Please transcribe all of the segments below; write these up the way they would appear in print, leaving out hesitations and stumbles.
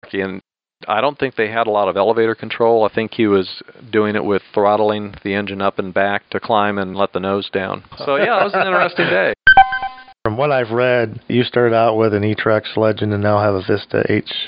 And I don't think they had a lot of elevator control. I think he was doing it with throttling the engine up and back to climb and let the nose down. So, yeah, it was an interesting day. From what I've read, you started out with an E-Trex Legend and now have a Vista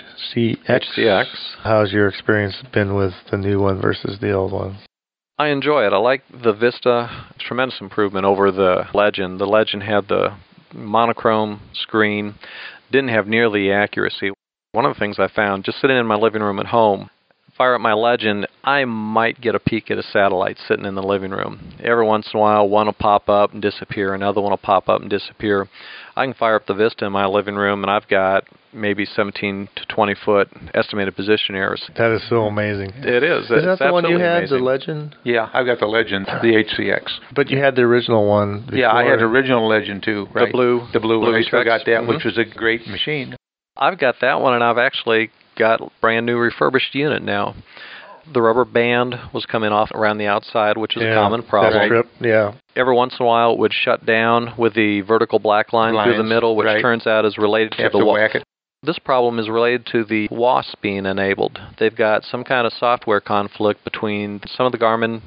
HCX. How's your experience been with the new one versus the old one? I enjoy it. I like the Vista. Tremendous improvement over the Legend. The Legend had the monochrome screen, didn't have nearly the accuracy. One of the things I found, just sitting in my living room at home, fire up my Legend, I might get a peek at a satellite sitting in the living room. Every once in a while, one will pop up and disappear, another one will pop up and disappear. I can fire up the Vista in my living room, and I've got maybe 17 to 20 foot estimated position errors. That is so amazing. It is. Is that the one you had, amazing. the Legend? Yeah, I've got the Legend, the HCX. But you had the original one before. Yeah, I had the original Legend too, right? The blue I still got that, mm-hmm. which was a great machine. I've got that one, and I've actually got a brand new refurbished unit now. The rubber band was coming off around the outside, which is a common problem. Strip, yeah. Every once in a while, it would shut down with the vertical black line through the middle, which turns out is related to the whack it. This problem is related to the WAAS being enabled. They've got some kind of software conflict between some of the Garmin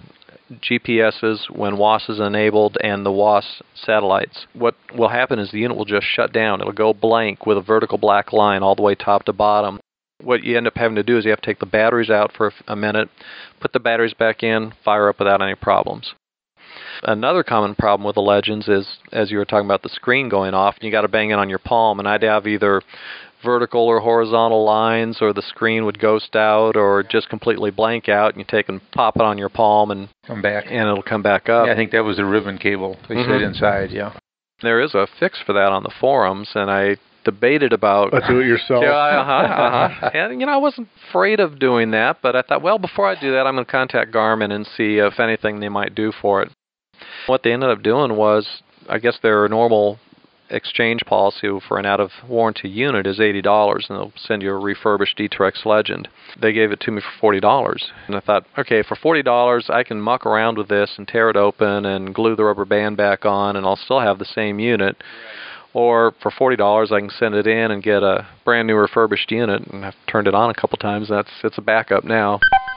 GPSs when WAAS is enabled and the WAAS satellites. What will happen is the unit will just shut down. It'll go blank with a vertical black line all the way top to bottom. What you end up having to do is you have to take the batteries out for a minute, put the batteries back in, fire up without any problems. Another common problem with the Legends is, as you were talking about the screen going off, you got to bang it on your palm, and I'd have either vertical or horizontal lines, or the screen would ghost out, or just completely blank out, and you take and pop it on your palm and come back, and it'll come back up. Yeah, I think that was the ribbon cable they said inside. Yeah, there is a fix for that on the forums, and I debated about do it yourself. Yeah, and I wasn't afraid of doing that, but I thought, well, before I do that, I'm going to contact Garmin and see if anything they might do for it. What they ended up doing was, I guess their normal exchange policy for an out-of-warranty unit is $80, and they'll send you a refurbished E-Trex Legend. They gave it to me for $40, and I thought, okay, for $40, I can muck around with this and tear it open and glue the rubber band back on, and I'll still have the same unit. Or for $40, I can send it in and get a brand new refurbished unit, and I've turned it on a couple times. It's a backup now.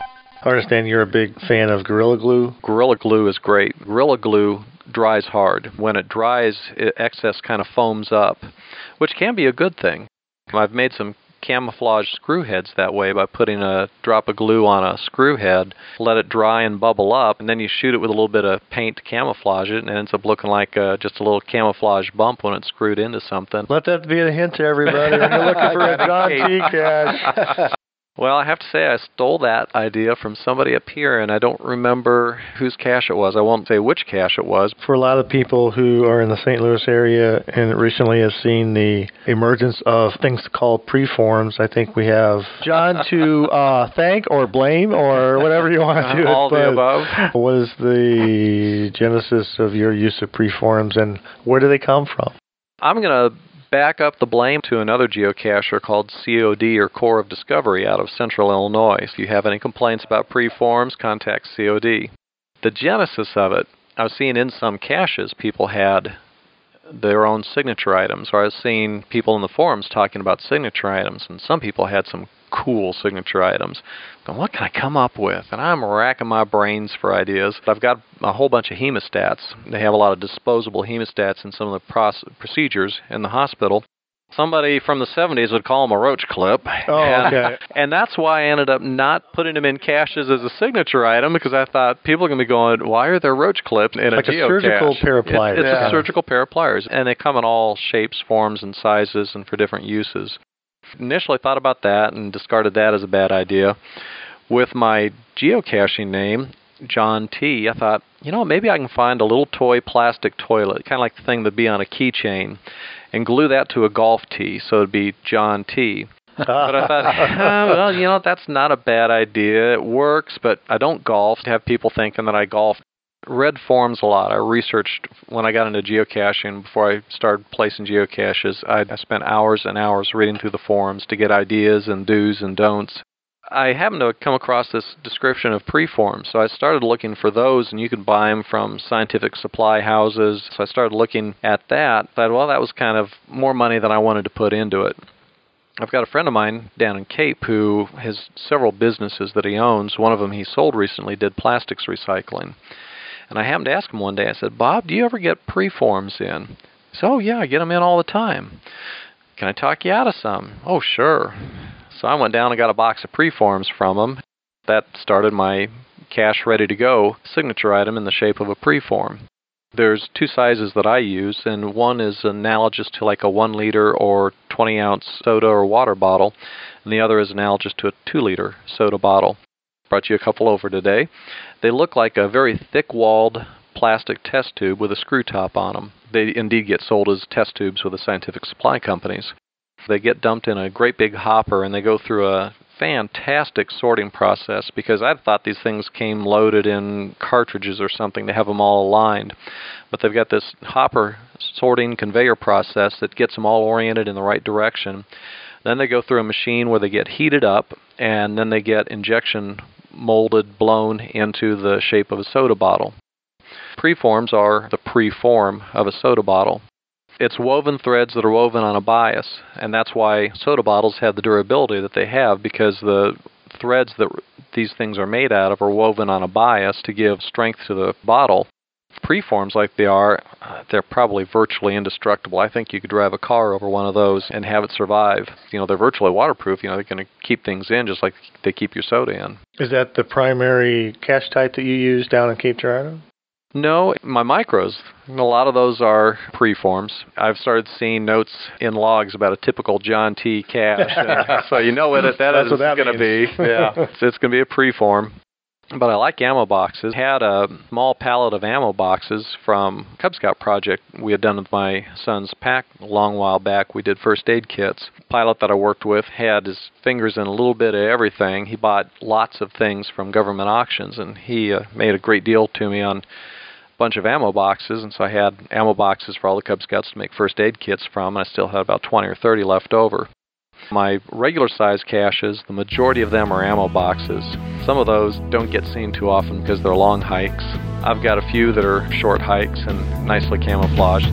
I understand you're a big fan of Gorilla Glue. Gorilla Glue is great. Gorilla Glue dries hard. When it dries, excess kind of foams up, which can be a good thing. I've made some camouflage screw heads that way by putting a drop of glue on a screw head, let it dry and bubble up, and then you shoot it with a little bit of paint to camouflage it, and it ends up looking like just a little camouflage bump when it's screwed into something. Let that be a hint to everybody when you're looking for a John T. cache. Well, I have to say I stole that idea from somebody up here, and I don't remember whose cache it was. I won't say which cache it was. For a lot of people who are in the St. Louis area and recently have seen the emergence of things called preforms, I think we have John to thank or blame or whatever you want to do. All the above. What is the genesis of your use of preforms, and where do they come from? I'm going to back up the blame to another geocacher called COD, or Core of Discovery, out of Central Illinois. If you have any complaints about preforms, contact COD. The genesis of it, I was seeing in some caches people had their own signature items, or I was seeing people in the forums talking about signature items, and some people had some cool signature items. Going, what can I come up with? And I'm racking my brains for ideas. I've got a whole bunch of hemostats. They have a lot of disposable hemostats in some of the procedures in the hospital. Somebody from the 70s would call them a roach clip. Okay. And that's why I ended up not putting them in caches as a signature item, because I thought people are going to be going, why are there roach clips in a geocache? Like a surgical pair of pliers. It's a surgical pair of pliers, and they come in all shapes, forms, and sizes, and for different uses. Initially thought about that and discarded that as a bad idea. With my geocaching name, John T., I thought, maybe I can find a little toy plastic toilet, kind of like the thing that'd be on a keychain, and glue that to a golf tee, so it'd be John T. But I thought, that's not a bad idea. It works, but I don't golf. To have people thinking that I golf. Read forums a lot. I researched when I got into geocaching. Before I started placing geocaches, I spent hours and hours reading through the forums to get ideas and do's and don'ts. I happened to come across this description of preforms, so I started looking for those, and you can buy them from scientific supply houses. So I started looking at that. I thought, well, that was kind of more money than I wanted to put into it. I've got a friend of mine down in Cape who has several businesses that he owns. One of them he sold recently did plastics recycling. And I happened to ask him one day, I said, Bob, do you ever get preforms in? He said, oh, yeah, I get them in all the time. Can I talk you out of some? Oh, sure. So I went down and got a box of preforms from him. That started my cash ready to go signature item in the shape of a preform. There's two sizes that I use, and one is analogous to like a 1 liter or 20-ounce soda or water bottle, and the other is analogous to a 2-liter soda bottle. Brought you a couple over today. They look like a very thick-walled plastic test tube with a screw top on them. They indeed get sold as test tubes with the scientific supply companies. They get dumped in a great big hopper, and they go through a fantastic sorting process, because I thought these things came loaded in cartridges or something to have them all aligned. But they've got this hopper sorting conveyor process that gets them all oriented in the right direction. Then they go through a machine where they get heated up, and then they get injection molded, blown into the shape of a soda bottle. Preforms are the preform of a soda bottle. It's woven threads that are woven on a bias, and that's why soda bottles have the durability that they have, because the threads that these things are made out of are woven on a bias to give strength to the bottle. Preforms like they are, they're probably virtually indestructible. I think you could drive a car over one of those and have it survive. They're virtually waterproof. They're going to keep things in just like they keep your soda in. Is that the primary cash type that you use down in Cape Girardeau? No, my micros, a lot of those are preforms. I've started seeing notes in logs about a typical John T. cache. So you know what that is going to be. Yeah, it's going to be a preform. But I like ammo boxes. I had a small pallet of ammo boxes from Cub Scout project we had done with my son's pack a long while back. We did first aid kits. The pilot that I worked with had his fingers in a little bit of everything. He bought lots of things from government auctions, and he made a great deal to me on bunch of ammo boxes, and so I had ammo boxes for all the Cub Scouts to make first aid kits from, and I still had about 20 or 30 left over. My regular size caches, the majority of them are ammo boxes. Some of those don't get seen too often because they're long hikes. I've got a few that are short hikes and nicely camouflaged.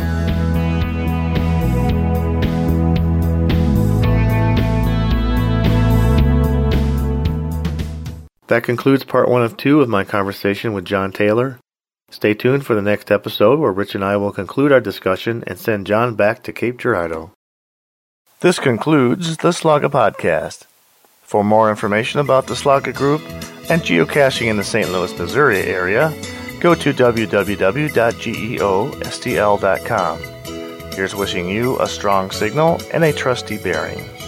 That concludes part 1 of 2 of my conversation with John Taylor. Stay tuned for the next episode where Rich and I will conclude our discussion and send John back to Cape Girardeau. This concludes the Slugga Podcast. For more information about the Slugga Group and geocaching in the St. Louis, Missouri area, go to www.geostl.com. Here's wishing you a strong signal and a trusty bearing.